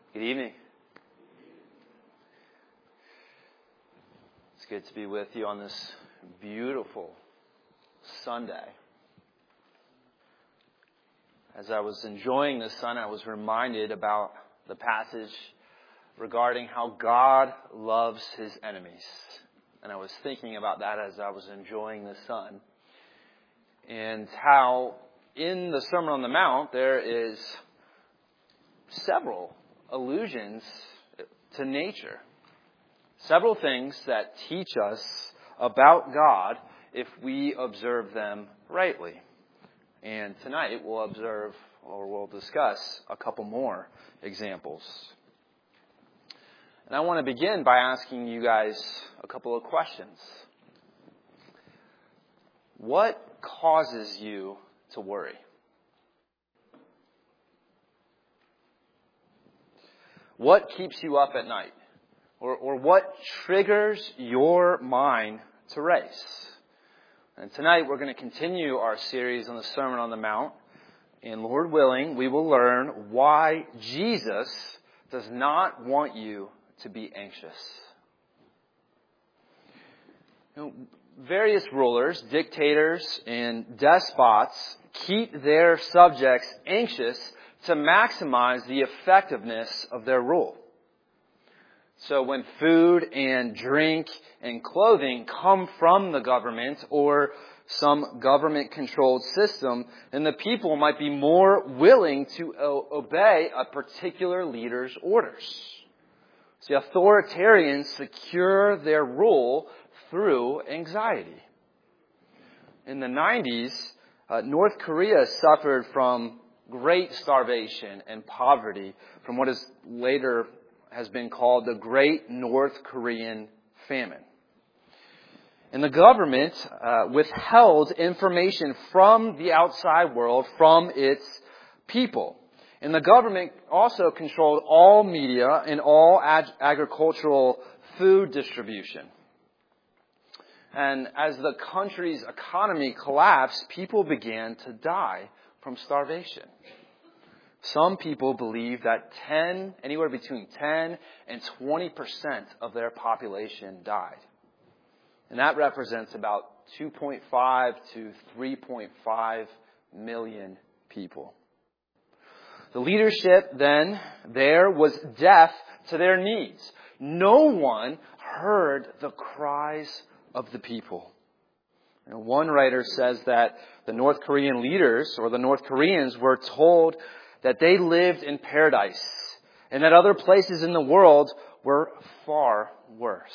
Good evening. It's good to be with you on this beautiful Sunday. As I was enjoying the sun, I was reminded about the passage regarding how God loves His enemies. And I was thinking about that as I was enjoying the sun. And how in the Sermon on the Mount there is several allusions to nature. Several things that teach us about God if we observe them rightly. And tonight we'll discuss a couple more examples. And I want to begin by asking you guys a couple of questions. What causes you to worry? What keeps you up at night? Or what triggers your mind to race? And tonight we're going to continue our series on the Sermon on the Mount. And Lord willing, we will learn why Jesus does not want you to be anxious. Various rulers, dictators, and despots keep their subjects anxious to maximize the effectiveness of their rule. So when food and drink and clothing come from the government or some government-controlled system, then the people might be more willing to obey a particular leader's orders. So authoritarians secure their rule through anxiety. In the 90s, North Korea suffered from great starvation and poverty from what is later has been called the Great North Korean Famine. And the government withheld information from the outside world, from its people. And the government also controlled all media and all agricultural food distribution. And as the country's economy collapsed, people began to die from starvation. Some people believe that anywhere between 10 and 20% of their population died. And that represents about 2.5 to 3.5 million people. The leadership then there was deaf to their needs. No one heard the cries of the people. One writer says that the North Korean leaders, or the North Koreans, were told that they lived in paradise and that other places in the world were far worse.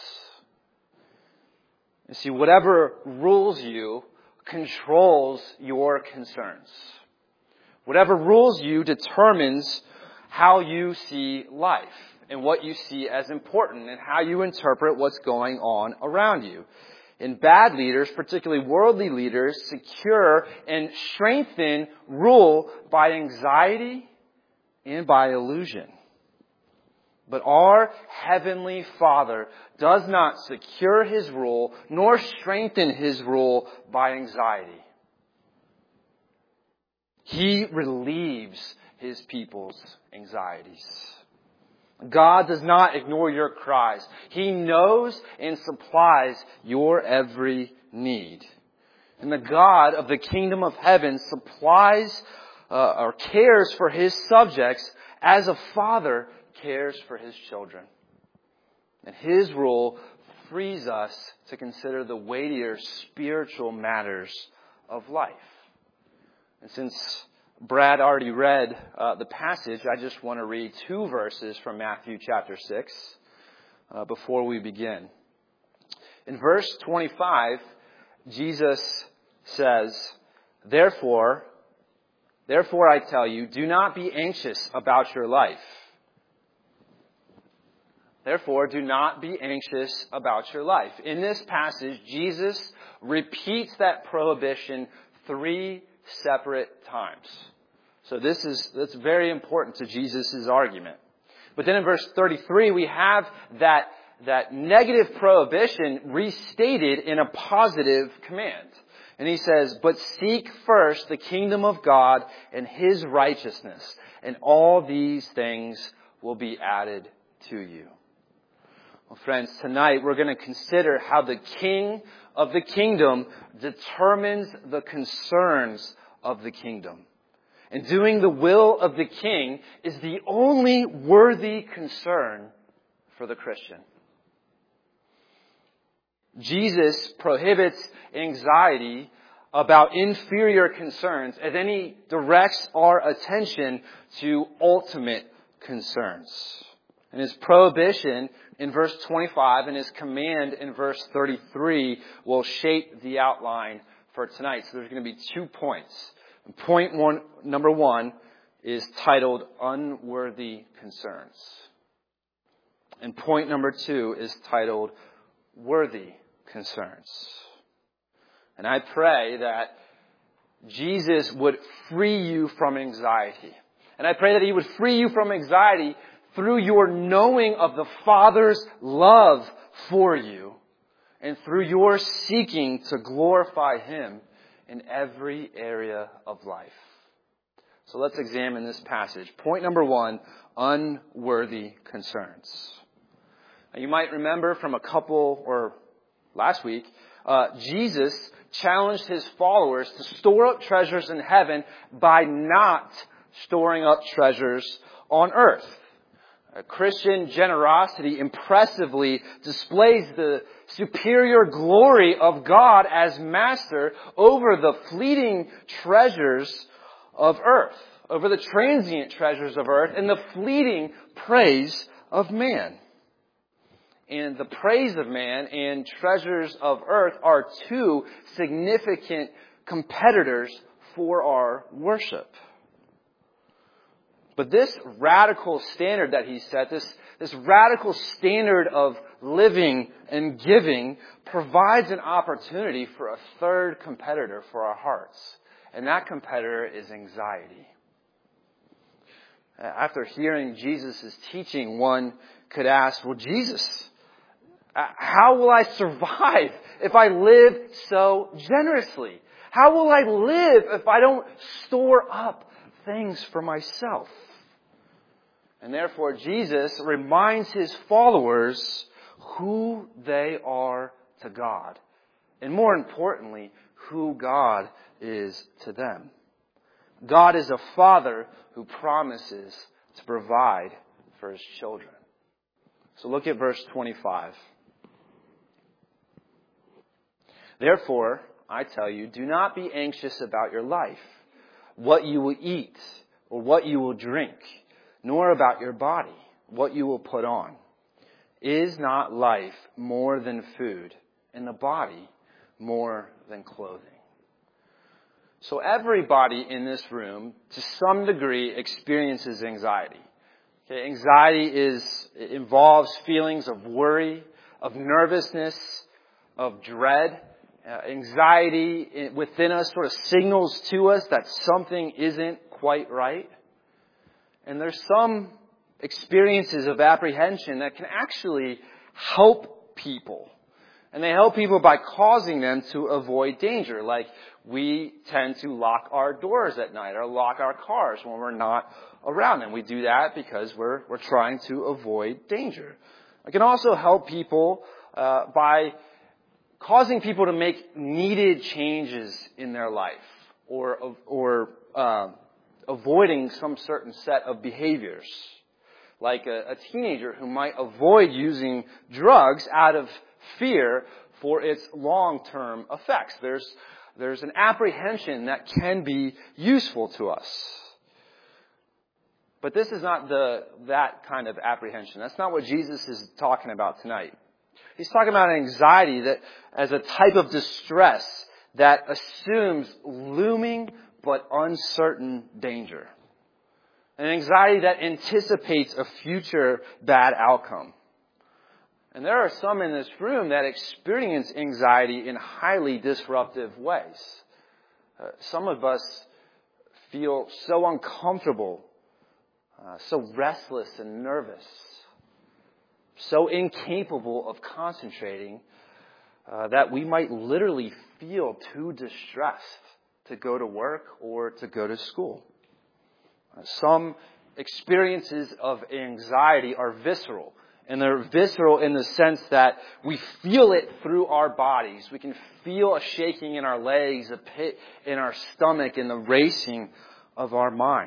You see, whatever rules you controls your concerns. Whatever rules you determines how you see life and what you see as important and how you interpret what's going on around you. And bad leaders, particularly worldly leaders, secure and strengthen rule by anxiety and by illusion. But our Heavenly Father does not secure His rule nor strengthen His rule by anxiety. He relieves His people's anxieties. God does not ignore your cries. He knows and supplies your every need. And the God of the kingdom of heaven supplies or cares for His subjects as a father cares for his children. And His rule frees us to consider the weightier spiritual matters of life. And since Brad already read the passage, I just want to read 2 verses from Matthew chapter 6 before we begin. In verse 25, Jesus says, Therefore I tell you, do not be anxious about your life. Therefore, do not be anxious about your life. In this passage, Jesus repeats that prohibition 3 separate times. So that's very important to Jesus' argument. But then in verse 33, we have that negative prohibition restated in a positive command. And He says, but seek first the kingdom of God and His righteousness, and all these things will be added to you. Well, friends, tonight we're going to consider how the King of the kingdom determines the concerns of the kingdom. And doing the will of the King is the only worthy concern for the Christian. Jesus prohibits anxiety about inferior concerns, and then he directs our attention to ultimate concerns. And his prohibition in verse 25 and his command in verse 33 will shape the outline for tonight. So there's going to be 2 points. Number one is titled Unworthy Concerns. And point number 2 is titled Worthy Concerns. And I pray that Jesus would free you from anxiety. And I pray that he would free you from anxiety through your knowing of the Father's love for you and through your seeking to glorify him in every area of life. So let's examine this passage. Point number 1, unworthy concerns. Now, you might remember from last week, Jesus challenged his followers to store up treasures in heaven by not storing up treasures on earth. Christian generosity impressively displays the superior glory of God as master over the fleeting treasures of earth, over the transient treasures of earth, and the fleeting praise of man. And the praise of man and treasures of earth are 2 significant competitors for our worship. But this radical standard that he set, this radical standard of living and giving provides an opportunity for a third competitor for our hearts. And that competitor is anxiety. After hearing Jesus' teaching, one could ask, well, Jesus, how will I survive if I live so generously? How will I live if I don't store up things for myself? And therefore, Jesus reminds his followers who they are to God. And more importantly, who God is to them. God is a Father who promises to provide for his children. So look at verse 25. Therefore, I tell you, do not be anxious about your life, what you will eat or what you will drink, nor about your body, what you will put on. Is not life more than food, and the body more than clothing? So everybody in this room, to some degree, experiences anxiety. Okay, anxiety involves feelings of worry, of nervousness, of dread. Anxiety within us sort of signals to us that something isn't quite right. And there's some experiences of apprehension that can actually help people. And they help people by causing them to avoid danger. Like we tend to lock our doors at night or lock our cars when we're not around them. We do that because we're trying to avoid danger. It can also help people by causing people to make needed changes in their life or avoiding some certain set of behaviors. Like a teenager who might avoid using drugs out of fear for its long-term effects. There's an apprehension that can be useful to us. But this is not that kind of apprehension. That's not what Jesus is talking about tonight. He's talking about anxiety that as a type of distress that assumes looming but uncertain danger. An anxiety that anticipates a future bad outcome. And there are some in this room that experience anxiety in highly disruptive ways. Some of us feel so uncomfortable, so restless and nervous, so incapable of concentrating that we might literally feel too distressed to go to work or to go to school. Some experiences of anxiety are visceral. And they're visceral in the sense that we feel it through our bodies. We can feel a shaking in our legs, a pit in our stomach, and the racing of our mind.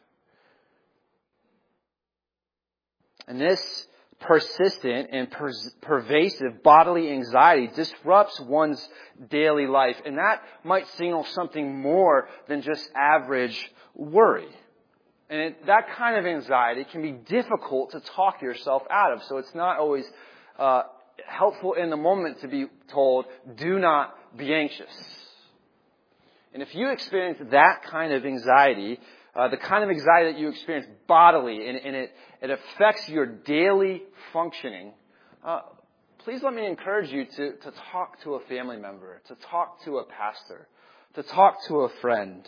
And this persistent and pervasive bodily anxiety disrupts one's daily life. And that might signal something more than just average worry. And that kind of anxiety can be difficult to talk yourself out of. So it's not always helpful in the moment to be told, do not be anxious. And if you experience that kind of anxiety, the kind of anxiety that you experience bodily, and it affects your daily functioning, please let me encourage you to talk to a family member, to talk to a pastor, to talk to a friend.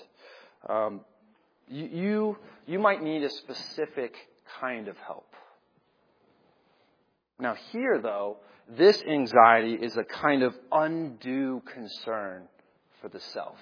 You might need a specific kind of help. Now here, though, this anxiety is a kind of undue concern for the self.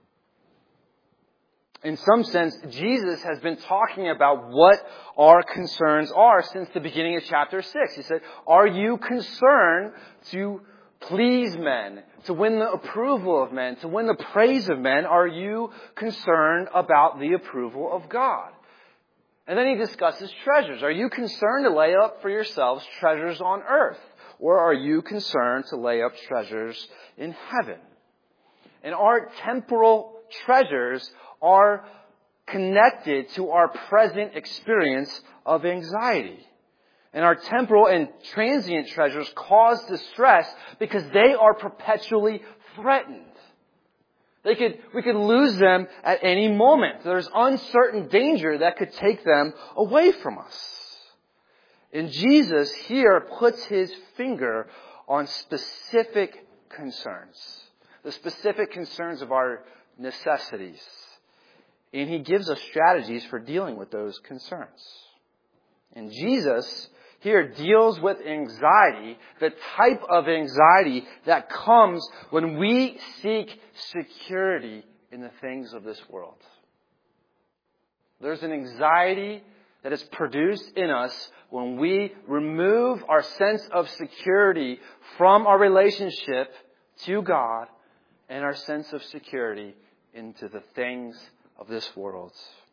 In some sense, Jesus has been talking about what our concerns are since the beginning of chapter 6. He said, are you concerned to please men, to win the approval of men, to win the praise of men? Are you concerned about the approval of God? And then he discusses treasures. Are you concerned to lay up for yourselves treasures on earth? Or are you concerned to lay up treasures in heaven? And our temporal treasures are connected to our present experience of anxiety. And our temporal and transient treasures cause distress because they are perpetually threatened. We could lose them at any moment. There's uncertain danger that could take them away from us. And Jesus here puts his finger on specific concerns. The specific concerns of our necessities. And he gives us strategies for dealing with those concerns. And Jesus here deals with anxiety, the type of anxiety that comes when we seek security in the things of this world. There's an anxiety that is produced in us when we remove our sense of security from our relationship to God and our sense of security into the things of this world.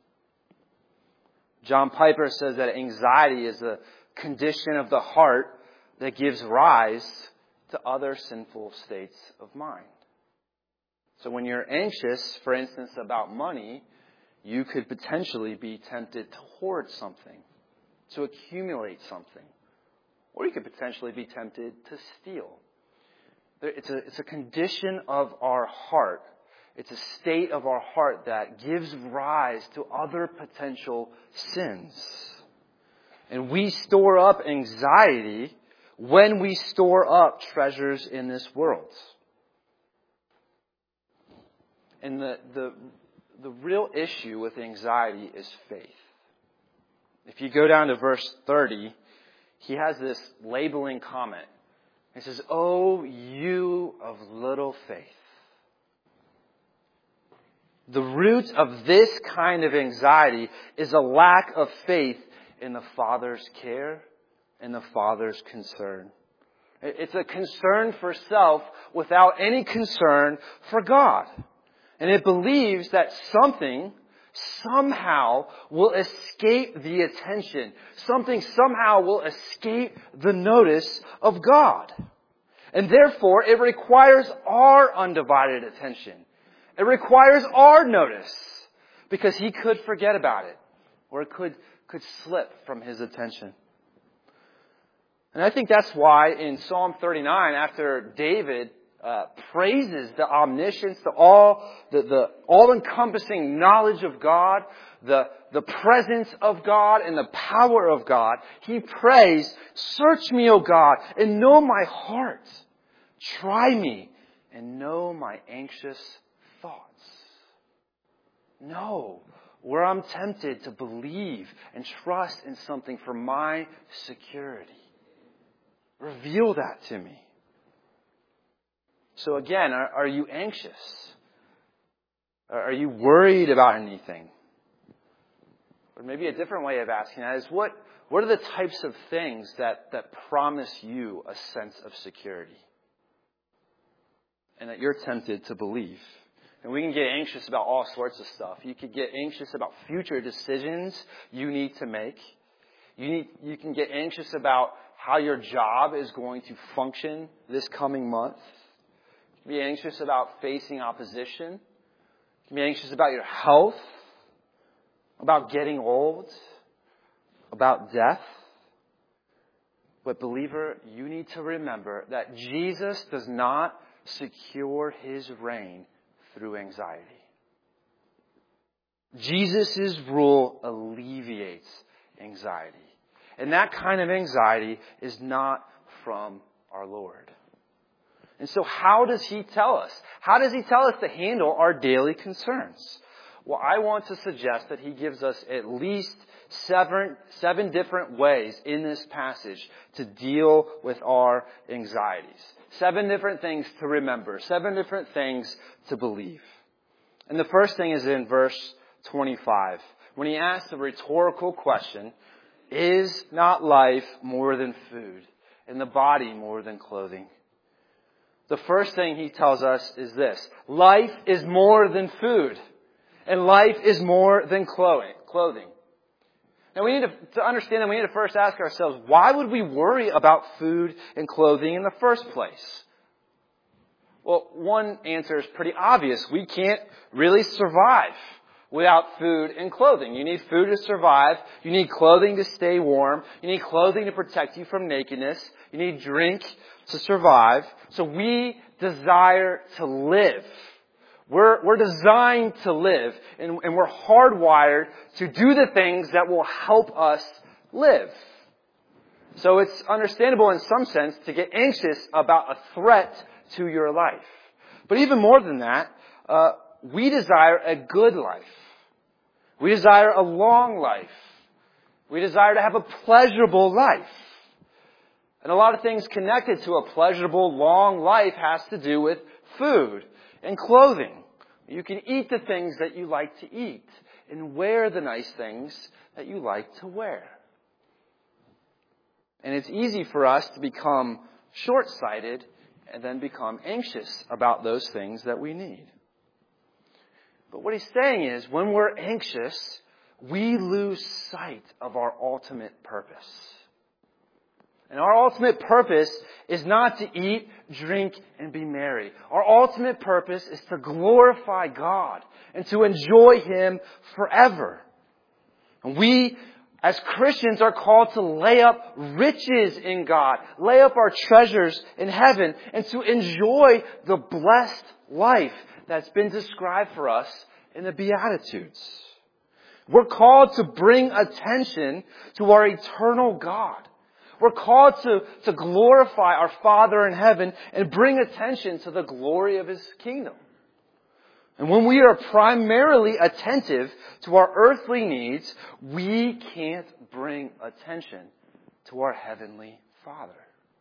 John Piper says that anxiety is a condition of the heart that gives rise to other sinful states of mind. So when you're anxious, for instance, about money, you could potentially be tempted to hoard something, to accumulate something, or you could potentially be tempted to steal. It's a condition of our heart. It's a state of our heart that gives rise to other potential sins. And we store up anxiety when we store up treasures in this world. And the real issue with anxiety is faith. If you go down to verse 30, he has this labeling comment. He says, "Oh, you of little faith." The root of this kind of anxiety is a lack of faith in the Father's care and the Father's concern. It's a concern for self without any concern for God. And it believes that something somehow will escape the attention. Something somehow will escape the notice of God. And therefore, it requires our undivided attention. It requires our notice, because he could forget about it, or it could slip from his attention. And I think that's why in Psalm 39, after David praises the omniscience, the all-encompassing knowledge of God, the presence of God and the power of God, he prays, "Search me, O God, and know my heart. Try me and know my anxious thoughts." No, where I'm tempted to believe and trust in something for my security. Reveal that to me. So again, are you anxious? Are you worried about anything? Or maybe a different way of asking that is, what are the types of things that promise you a sense of security? And that you're tempted to believe. And we can get anxious about all sorts of stuff. You could get anxious about future decisions you need to make. You can get anxious about how your job is going to function this coming month. You can be anxious about facing opposition. You can be anxious about your health, about getting old, about death. But believer, you need to remember that Jesus does not secure His reign through anxiety. Jesus' rule alleviates anxiety. And that kind of anxiety is not from our Lord. And so how does He tell us? How does He tell us to handle our daily concerns? Well, I want to suggest that He gives us at least seven different ways in this passage to deal with our anxieties. 7 different things to remember. 7 different things to believe. And the first thing is in verse 25. When He asks the rhetorical question, is not life more than food, and the body more than clothing? The first thing He tells us is this: life is more than food, and life is more than clothing. Now we need to understand that we need to first ask ourselves, why would we worry about food and clothing in the first place? Well, one answer is pretty obvious. We can't really survive without food and clothing. You need food to survive. You need clothing to stay warm. You need clothing to protect you from nakedness. You need drink to survive. So we desire to live. We're designed to live, and we're hardwired to do the things that will help us live. So it's understandable in some sense to get anxious about a threat to your life. But even more than that, we desire a good life. We desire a long life. We desire to have a pleasurable life. And a lot of things connected to a pleasurable, long life has to do with food and clothing. You can eat the things that you like to eat and wear the nice things that you like to wear. And it's easy for us to become short-sighted and then become anxious about those things that we need. But what He's saying is, when we're anxious, we lose sight of our ultimate purpose. And our ultimate purpose is not to eat, drink, and be merry. Our ultimate purpose is to glorify God and to enjoy Him forever. And we, as Christians, are called to lay up riches in God, lay up our treasures in heaven, and to enjoy the blessed life that's been described for us in the Beatitudes. We're called to bring attention to our eternal God. We're called to glorify our Father in heaven and bring attention to the glory of His kingdom. And when we are primarily attentive to our earthly needs, we can't bring attention to our Heavenly Father.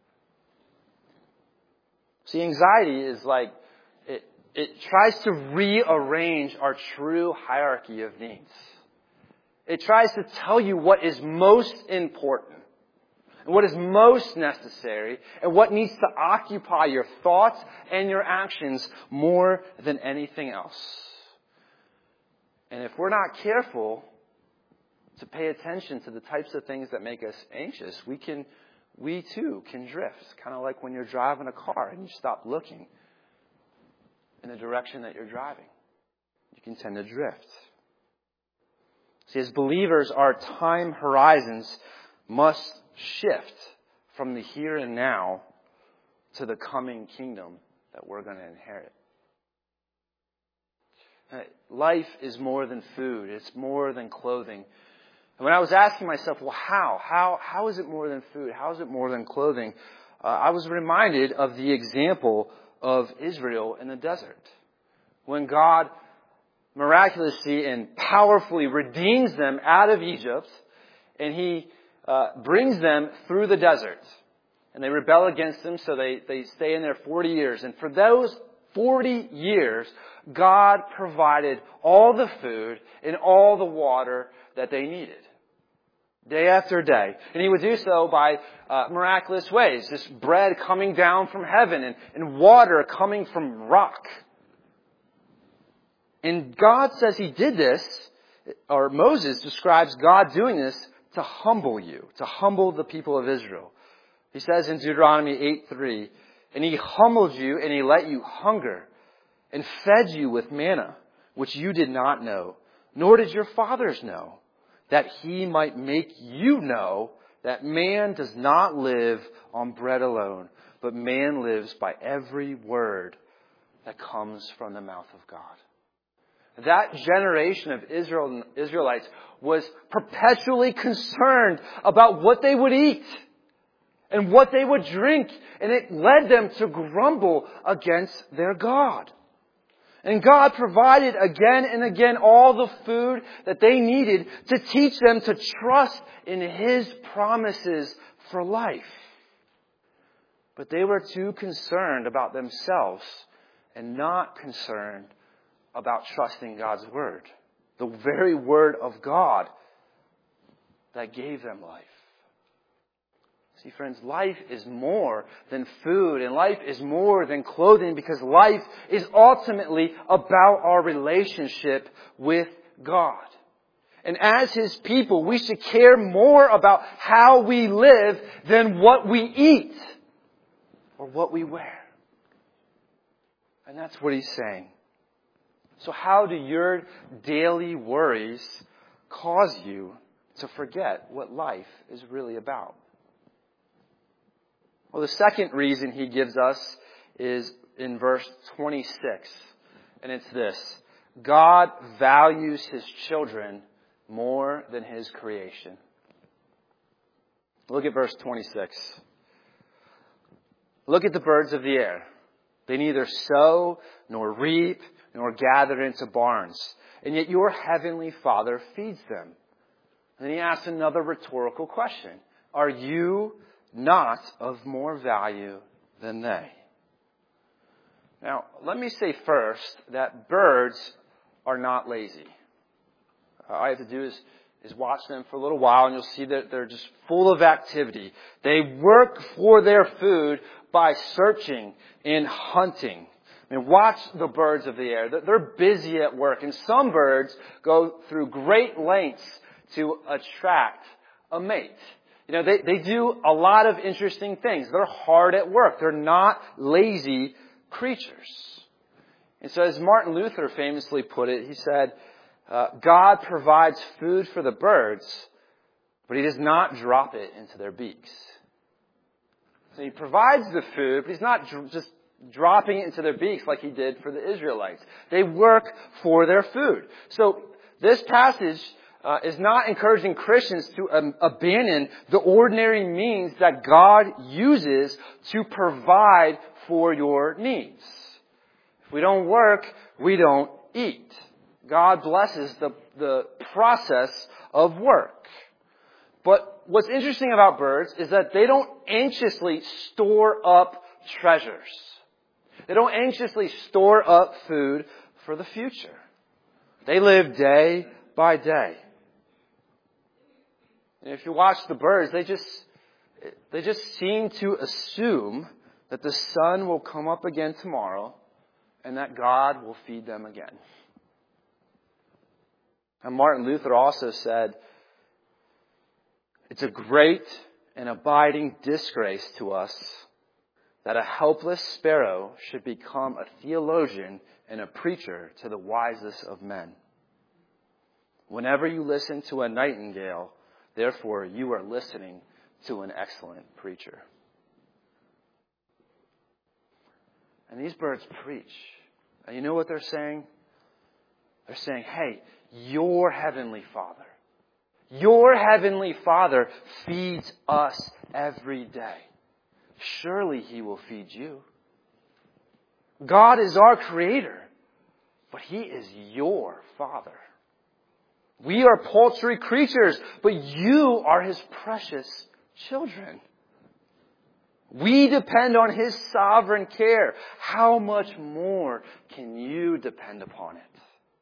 See, anxiety is like, it tries to rearrange our true hierarchy of needs. It tries to tell you what is most important, and what is most necessary, and what needs to occupy your thoughts and your actions more than anything else. And if we're not careful to pay attention to the types of things that make us anxious, we too can drift. Kind of like when you're driving a car and you stop looking in the direction that you're driving. You can tend to drift. See, as believers, our time horizons must shift from the here and now to the coming kingdom that we're going to inherit. Life is more than food. It's more than clothing. And when I was asking myself, well, how is it more than food? How is it more than clothing? I was reminded of the example of Israel in the desert. When God miraculously and powerfully redeems them out of Egypt, and He brings them through the desert. And they rebel against Him, so they stay in there 40 years. And for those 40 years, God provided all the food and all the water that they needed. Day after day. And He would do so by miraculous ways. Just bread coming down from heaven and water coming from rock. And God says He did this, or Moses describes God doing this to humble you, to humble the people of Israel. He says in Deuteronomy 8:3, and He humbled you and He let you hunger and fed you with manna, which you did not know, nor did your fathers know, that He might make you know that man does not live on bread alone, but man lives by every word that comes from the mouth of God. That generation of Israelites was perpetually concerned about what they would eat and what they would drink, and it led them to grumble against their God. And God provided again and again all the food that they needed to teach them to trust in His promises for life. But they were too concerned about themselves and not concerned about trusting God's Word. The very Word of God that gave them life. See, friends, life is more than food, and life is more than clothing, because life is ultimately about our relationship with God. And as His people, we should care more about how we live than what we eat or what we wear. And that's what He's saying. So how do your daily worries cause you to forget what life is really about? Well, the second reason He gives us is in verse 26. And it's this: God values His children more than His creation. Look at verse 26. Look at the birds of the air. They neither sow nor reap nor gather into barns, and yet your heavenly Father feeds them. And then He asks another rhetorical question: are you not of more value than they? Now, let me say first that birds are not lazy. All I have to do is watch them for a little while, and you'll see that they're just full of activity. They work for their food by searching and hunting. I mean, watch the birds of the air. They're busy at work. And some birds go through great lengths to attract a mate. You know, they do a lot of interesting things. They're hard at work. They're not lazy creatures. And so as Martin Luther famously put it, he said, God provides food for the birds, but He does not drop it into their beaks. So He provides the food, but He's not just dropping it into their beaks like He did for the Israelites. They work for their food. So this passage is not encouraging Christians to abandon the ordinary means that God uses to provide for your needs. If we don't work, we don't eat. God blesses the process of work. But what's interesting about birds is that they don't anxiously store up treasures. They don't anxiously store up food for the future. They live day by day. And if you watch the birds, they just seem to assume that the sun will come up again tomorrow and that God will feed them again. And Martin Luther also said, it's a great and abiding disgrace to us that a helpless sparrow should become a theologian and a preacher to the wisest of men. Whenever you listen to a nightingale, therefore you are listening to an excellent preacher. And these birds preach. And you know what they're saying? They're saying, hey, your heavenly Father feeds us every day. Surely He will feed you. God is our Creator, but He is your Father. We are paltry creatures, but you are His precious children. We depend on His sovereign care. How much more can you depend upon it?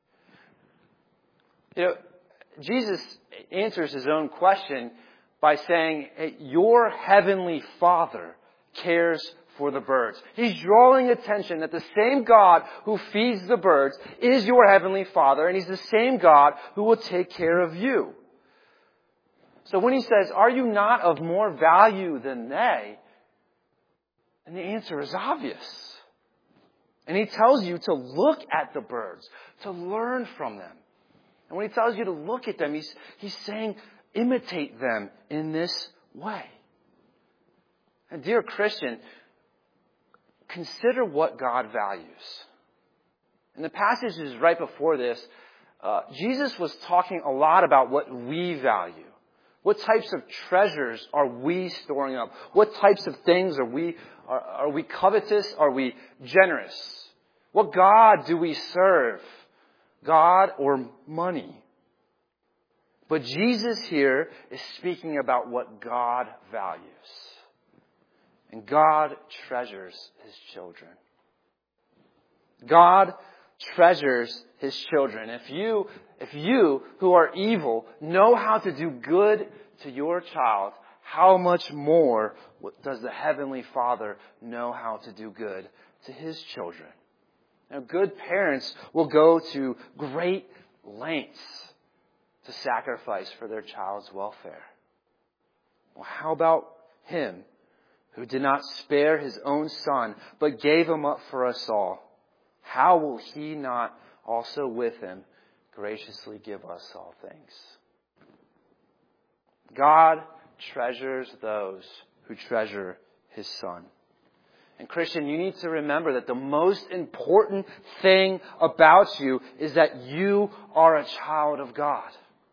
You know, Jesus answers His own question by saying, hey, your heavenly Father cares for the birds. He's drawing attention that the same God who feeds the birds is your heavenly Father, and He's the same God who will take care of you. So when He says, are you not of more value than they? And the answer is obvious. And He tells you to look at the birds, to learn from them. And when He tells you to look at them, He's saying, imitate them in this way. And dear Christian, consider what God values. In the passages right before this, Jesus was talking a lot about what we value. What types of treasures are we storing up? What types of things are we covetous? Are we generous? What God do we serve? God or money? But Jesus here is speaking about what God values. And God treasures His children. God treasures His children. If you who are evil know how to do good to your child, how much more does the Heavenly Father know how to do good to His children? Now, good parents will go to great lengths to sacrifice for their child's welfare. Well, how about Him who did not spare His own Son, but gave Him up for us all? How will He not also with Him graciously give us all things? God treasures those who treasure His Son. And Christian, you need to remember that the most important thing about you is that you are a child of God.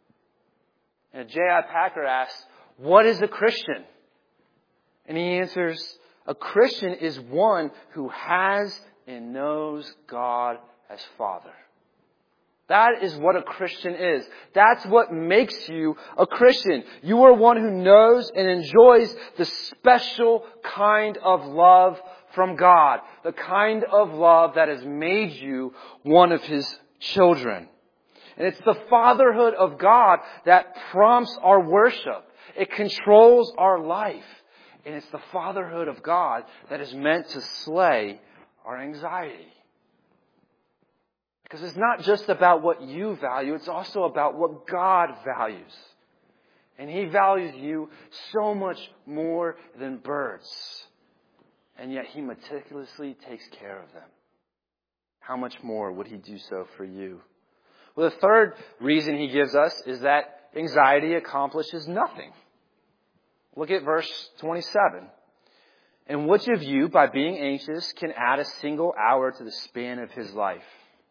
And J.I. Packer asks, what is a Christian? And he answers, a Christian is one who has and knows God as Father. That is what a Christian is. That's what makes you a Christian. You are one who knows and enjoys the special kind of love from God. The kind of love that has made you one of His children. And it's the fatherhood of God that prompts our worship. It controls our life. And it's the fatherhood of God that is meant to slay our anxiety. Because it's not just about what you value, it's also about what God values. And He values you so much more than birds. And yet He meticulously takes care of them. How much more would He do so for you? Well, the third reason He gives us is that anxiety accomplishes nothing. Look at verse 27. And which of you, by being anxious, can add a single hour to the span of his life?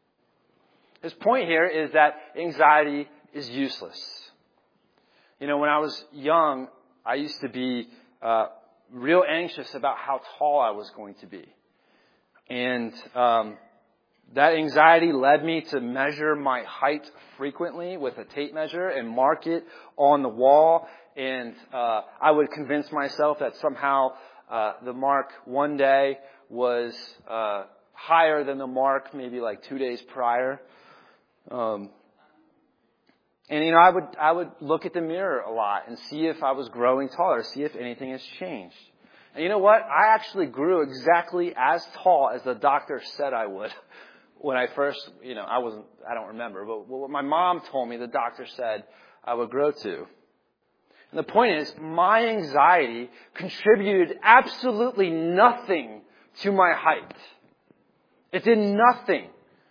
His point here is that anxiety is useless. You know, when I was young, I used to be real anxious about how tall I was going to be. And that anxiety led me to measure my height frequently with a tape measure and mark it on the wall. And I would convince myself that somehow the mark one day was higher than the mark maybe like 2 days prior. And you know, I would look at the mirror a lot and see if I was growing taller, see if anything has changed. And you know what? I actually grew exactly as tall as the doctor said I would when I first, I don't remember, but what my mom told me the doctor said I would grow to. And the point is, my anxiety contributed absolutely nothing to my height. It did nothing.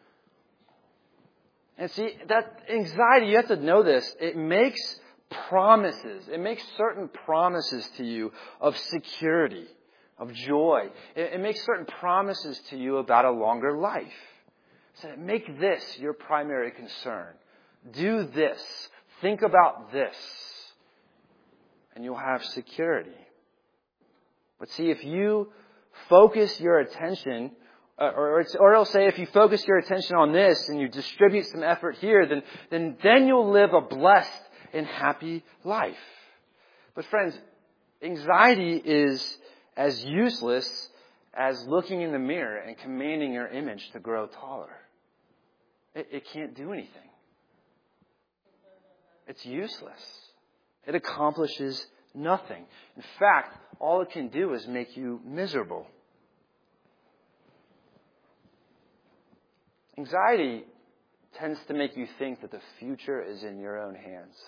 And see, that anxiety, you have to know this, it makes promises. It makes certain promises to you of security, of joy. It makes certain promises to you about a longer life. So make this your primary concern. Do this. Think about this. And you'll have security. But see, if you focus your attention, or it'll say if you focus your attention on this and you distribute some effort here, then you'll live a blessed and happy life. But friends, anxiety is as useless as looking in the mirror and commanding your image to grow taller. It can't do anything. It's useless. It accomplishes nothing. In fact, all it can do is make you miserable. Anxiety tends to make you think that the future is in your own hands.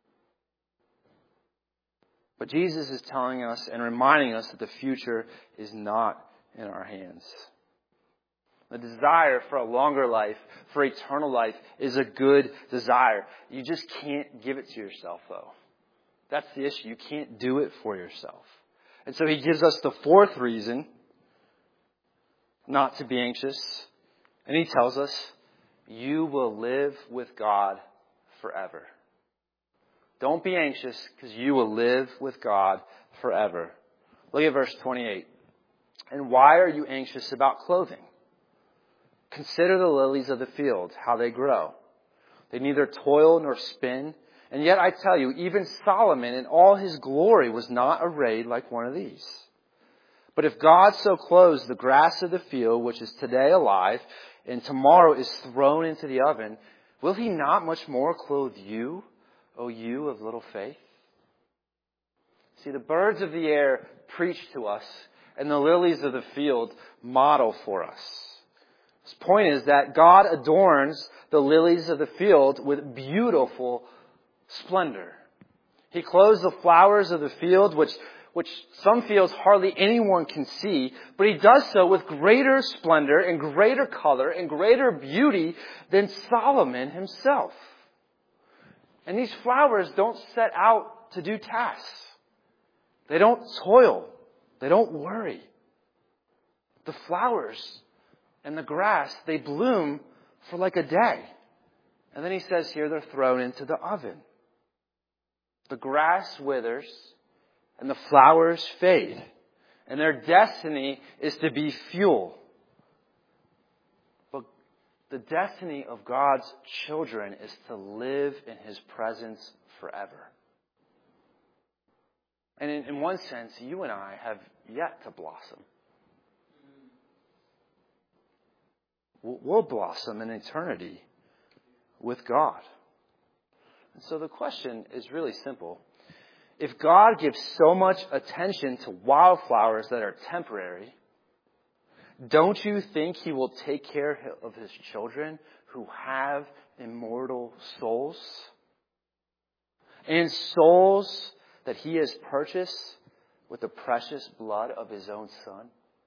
But Jesus is telling us and reminding us that the future is not in our hands. The desire for a longer life, for eternal life, is a good desire. You just can't give it to yourself, though. That's the issue. You can't do it for yourself. And so he gives us the fourth reason not to be anxious. And he tells us, you will live with God forever. Don't be anxious, because you will live with God forever. Look at verse 28. And why are you anxious about clothing? Consider the lilies of the field, how they grow. They neither toil nor spin. And yet I tell you, even Solomon in all his glory was not arrayed like one of these. But if God so clothes the grass of the field, which is today alive, and tomorrow is thrown into the oven, will he not much more clothe you, O you of little faith? See, the birds of the air preach to us, and the lilies of the field model for us. His point is that God adorns the lilies of the field with beautiful splendor. He clothes the flowers of the field, which some fields hardly anyone can see, but he does so with greater splendor and greater color and greater beauty than Solomon himself. And these flowers don't set out to do tasks. They don't toil. They don't worry. The flowers and the grass, they bloom for like a day. And then he says here they're thrown into the oven. The grass withers and the flowers fade. And their destiny is to be fuel. But the destiny of God's children is to live in his presence forever. And in one sense, you and I have yet to blossom. We'll blossom in eternity with God. And so the question is really simple. If God gives so much attention to wildflowers that are temporary, don't you think he will take care of his children who have immortal souls? And souls that he has purchased with the precious blood of his own Son?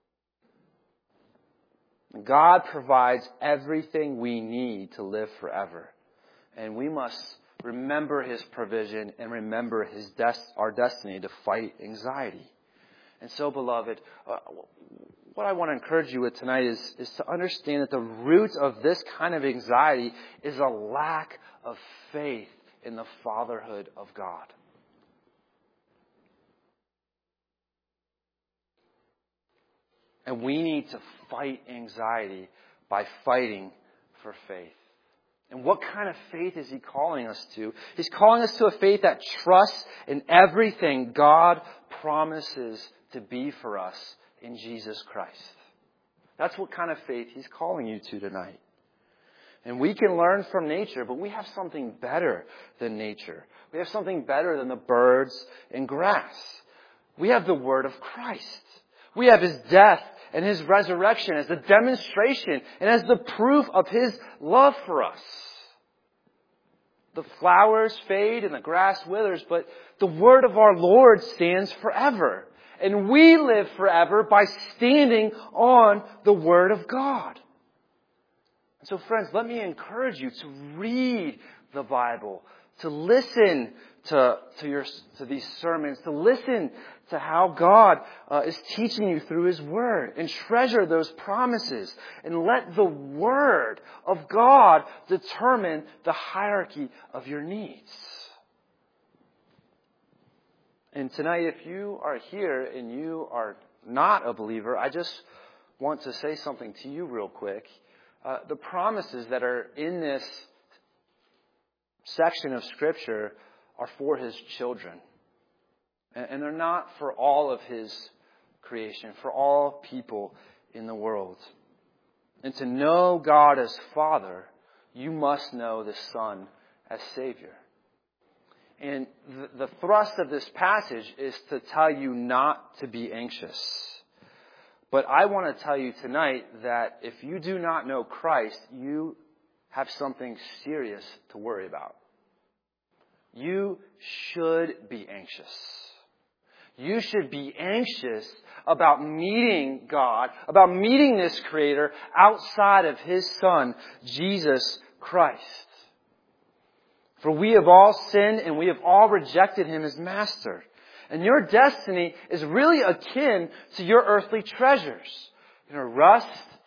God provides everything we need to live forever. And we must remember his provision and remember our destiny to fight anxiety. And so, beloved, what I want to encourage you with tonight is to understand that the root of this kind of anxiety is a lack of faith in the fatherhood of God. And we need to fight anxiety by fighting for faith. And what kind of faith is he calling us to? He's calling us to a faith that trusts in everything God promises to be for us in Jesus Christ. That's what kind of faith he's calling you to tonight. And we can learn from nature, but we have something better than nature. We have something better than the birds and grass. We have the word of Christ. We have his death and his resurrection as the demonstration and as the proof of his love for us. The flowers fade and the grass withers, but the word of our Lord stands forever. And we live forever by standing on the word of God. And so, friends, let me encourage you to read the Bible, to listen to these sermons, to listen to how God is teaching you through his word, and treasure those promises, and let the word of God determine the hierarchy of your needs. And tonight, if you are here and you are not a believer, I just want to say something to you real quick. The promises that are in this section of Scripture are for his children. And they're not for all of his creation, for all people in the world. And to know God as Father, you must know the Son as Savior. And the thrust of this passage is to tell you not to be anxious. But I want to tell you tonight that if you do not know Christ, you have something serious to worry about. You should be anxious. You should be anxious about meeting God, about meeting this Creator outside of His Son, Jesus Christ. For we have all sinned and we have all rejected Him as Master. And your destiny is really akin to your earthly treasures. You're going to rust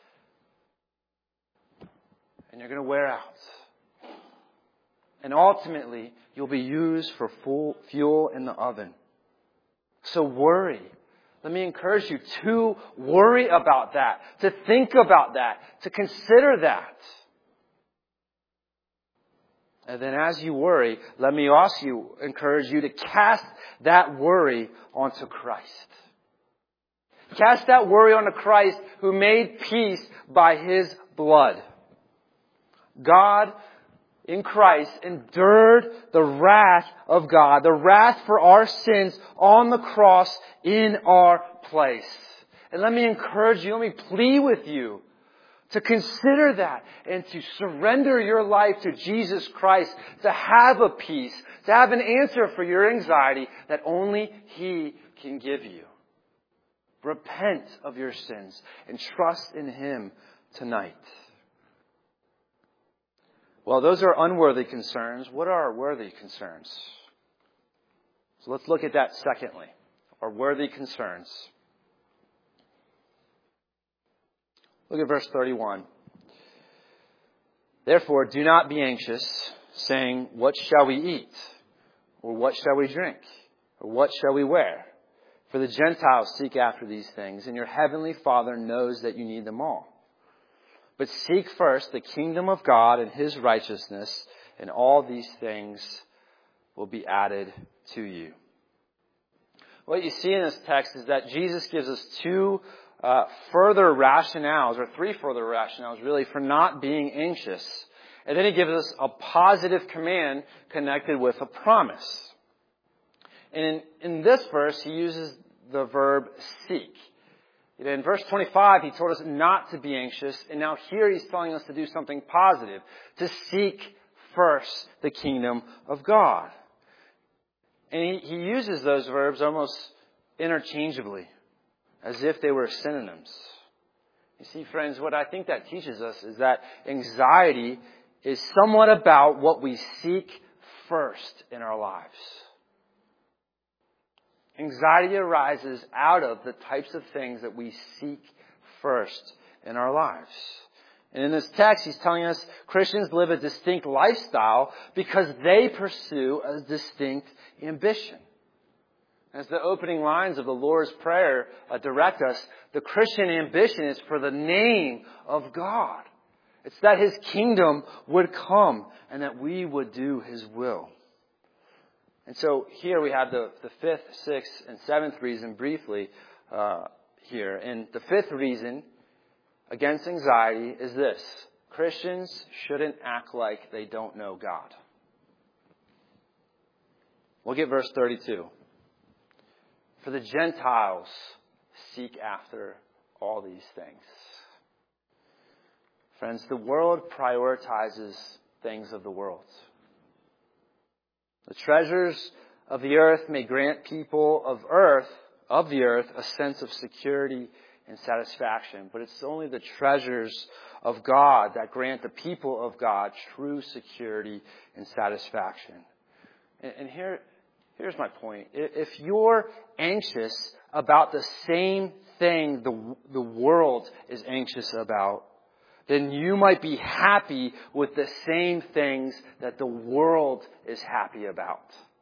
and you're going to wear out. And ultimately, you'll be used for fuel in the oven. So worry. Let me encourage you to worry about that, to think about that, to consider that. And then as you worry, let me also encourage you to cast that worry onto Christ. Cast that worry onto Christ who made peace by His blood. God in Christ endured the wrath of God, the wrath for our sins on the cross in our place. And let me encourage you, let me plead with you to consider that and to surrender your life to Jesus Christ, to have a peace, to have an answer for your anxiety that only He can give you. Repent of your sins and trust in Him tonight. Well, those are unworthy concerns. What are worthy concerns? So let's look at that secondly. Our worthy concerns. Look at verse 31. Therefore, do not be anxious, saying, what shall we eat? Or what shall we drink? Or what shall we wear? For the Gentiles seek after these things, and your heavenly Father knows that you need them all. But seek first the kingdom of God and His righteousness, and all these things will be added to you. What you see in this text is that Jesus gives us three further rationales, really, for not being anxious. And then He gives us a positive command connected with a promise. And in this verse, He uses the verb seek. In verse 25, He told us not to be anxious, and now here He's telling us to do something positive, to seek first the kingdom of God. And He uses those verbs almost interchangeably, as if they were synonyms. You see, friends, what I think that teaches us is that anxiety is somewhat about what we seek first in our lives. Anxiety arises out of the types of things that we seek first in our lives. And in this text, He's telling us Christians live a distinct lifestyle because they pursue a distinct ambition. As the opening lines of the Lord's Prayer direct us, the Christian ambition is for the name of God. It's that His kingdom would come and that we would do His will. And so here we have the fifth, sixth, and seventh reason briefly here. And the fifth reason against anxiety is this: Christians shouldn't act like they don't know God. Look at verse 32. For the Gentiles seek after all these things. Friends, the world prioritizes things of the world. The treasures of the earth may grant people of the earth a sense of security and satisfaction, but it's only the treasures of God that grant the people of God true security and satisfaction. And here's my point. If you're anxious about the same thing the world is anxious about, then you might be happy with the same things that the world is happy about.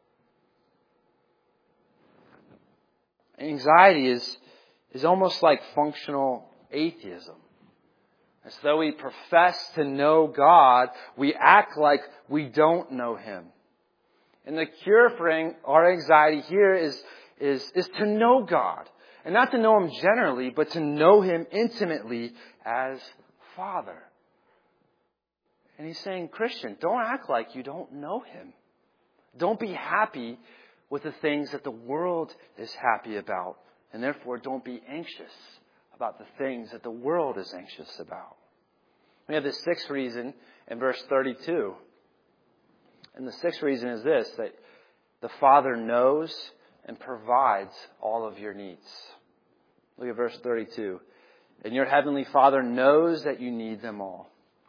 Anxiety is almost like functional atheism. As though we profess to know God, we act like we don't know Him. And the cure for our anxiety here is to know God And not to know Him generally, but to know Him intimately as Father. And He's saying, Christian, don't act like you don't know Him. Don't be happy with the things that the world is happy about. And therefore, don't be anxious about the things that the world is anxious about. We have the sixth reason in verse 32. And the sixth reason is this, that the Father knows and provides all of your needs. Look at verse 32. And your heavenly Father knows that you need them all.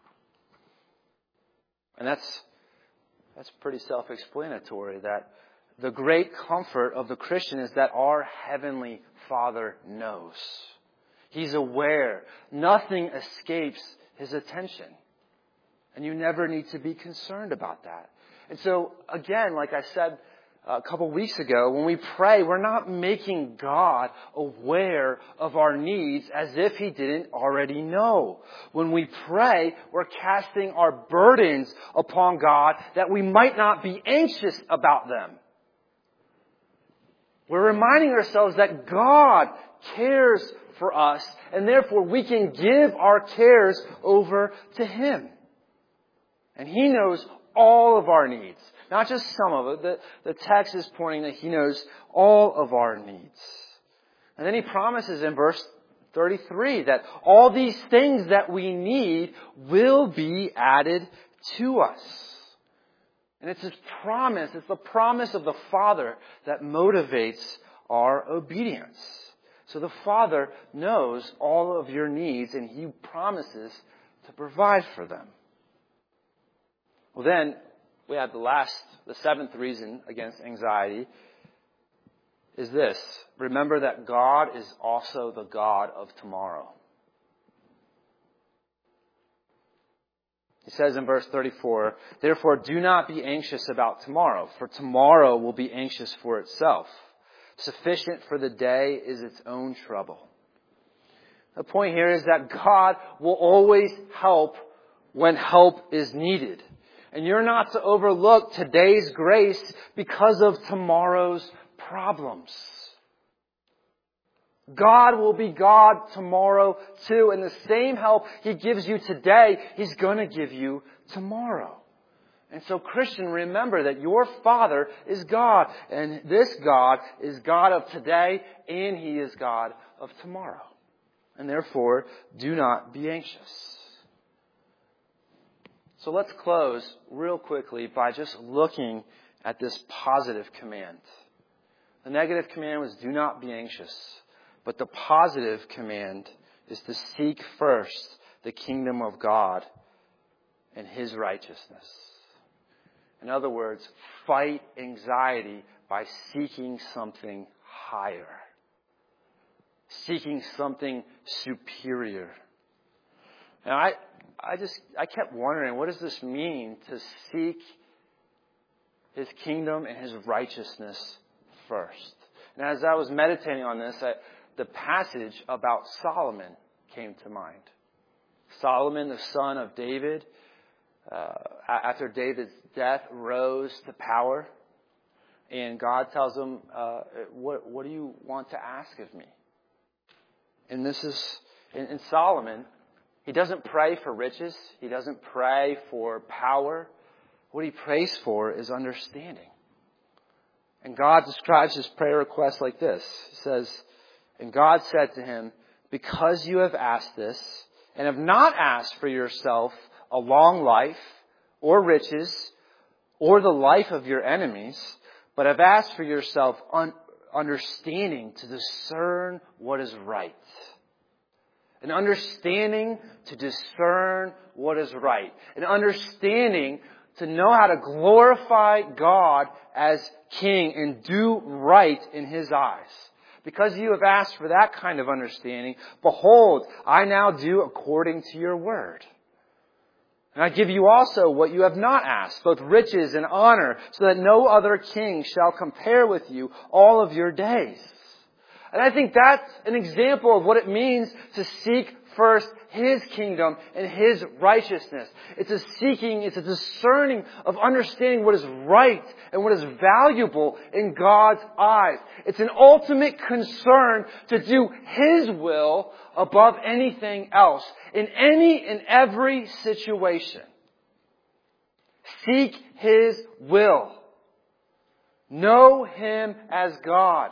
And that's pretty self-explanatory, that the great comfort of the Christian is that our heavenly Father knows. He's aware. Nothing escapes His attention. And you never need to be concerned about that. And so, again, like I said a couple weeks ago, when we pray, we're not making God aware of our needs as if He didn't already know. When we pray, we're casting our burdens upon God that we might not be anxious about them. We're reminding ourselves that God cares for us, and therefore we can give our cares over to Him. And He knows all of our needs, not just some of it. The text is pointing that He knows all of our needs. And then He promises in verse 33 that all these things that we need will be added to us. And it's His promise, it's the promise of the Father that motivates our obedience. So the Father knows all of your needs and He promises to provide for them. Well, then we have the seventh reason against anxiety is this. Remember that God is also the God of tomorrow. He says in verse 34, therefore do not be anxious about tomorrow, for tomorrow will be anxious for itself. Sufficient for the day is its own trouble. The point here is that God will always help when help is needed. And you're not to overlook today's grace because of tomorrow's problems. God will be God tomorrow too. And the same help He gives you today, He's going to give you tomorrow. And so, Christian, remember that your Father is God. And this God is God of today, and He is God of tomorrow. And therefore, do not be anxious. So let's close real quickly by just looking at this positive command. The negative command was do not be anxious. But the positive command is to seek first the kingdom of God and His righteousness. In other words, fight anxiety by seeking something higher. Seeking something superior. Now, I kept wondering, what does this mean to seek His kingdom and His righteousness first? And as I was meditating on this, the passage about Solomon came to mind. Solomon, the son of David, after David's death, rose to power. And God tells him, what do you want to ask of me? And this is, in Solomon, he doesn't pray for riches. He doesn't pray for power. What he prays for is understanding. And God describes his prayer request like this. He says, and God said to him, because you have asked this, and have not asked for yourself a long life, or riches, or the life of your enemies, but have asked for yourself understanding to discern what is right. An understanding to discern what is right. An understanding to know how to glorify God as King and do right in His eyes. Because you have asked for that kind of understanding, behold, I now do according to your word. And I give you also what you have not asked, both riches and honor, so that no other king shall compare with you all of your days. And I think that's an example of what it means to seek first His kingdom and His righteousness. It's a seeking, it's a discerning of understanding what is right and what is valuable in God's eyes. It's an ultimate concern to do His will above anything else in any and every situation. Seek His will. Know Him as God.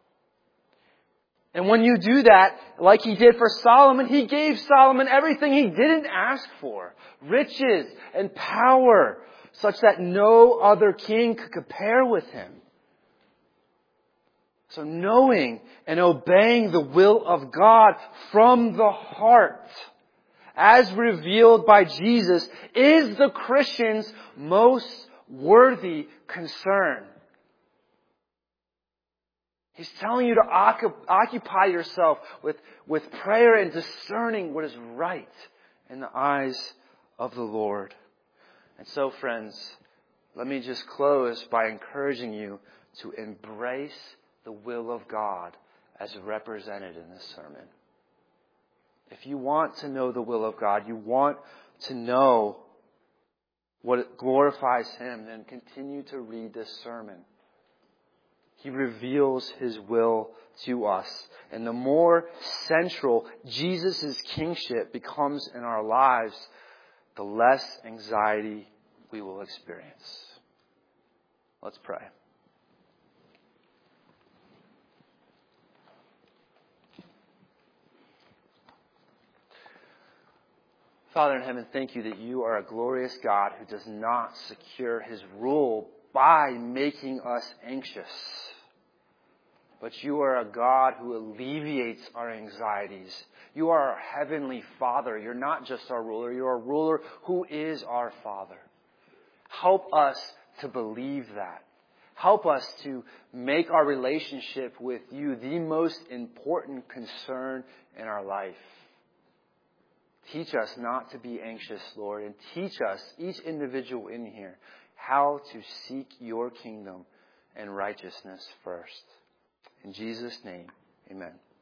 And when you do that, like He did for Solomon, He gave Solomon everything he didn't ask for. Riches and power, such that no other king could compare with him. So knowing and obeying the will of God from the heart, as revealed by Jesus, is the Christian's most worthy concern. He's telling you to occupy yourself with prayer and discerning what is right in the eyes of the Lord. And so, friends, let me just close by encouraging you to embrace the will of God as represented in this sermon. If you want to know the will of God, you want to know what glorifies Him, then continue to read this sermon. He reveals His will to us. And the more central Jesus' kingship becomes in our lives, the less anxiety we will experience. Let's pray. Father in heaven, thank you that you are a glorious God who does not secure His rule by making us anxious. But you are a God who alleviates our anxieties. You are our heavenly Father. You're not just our ruler. You're a ruler who is our Father. Help us to believe that. Help us to make our relationship with you the most important concern in our life. Teach us not to be anxious, Lord, and teach us, each individual in here, how to seek your kingdom and righteousness first. In Jesus' name, amen.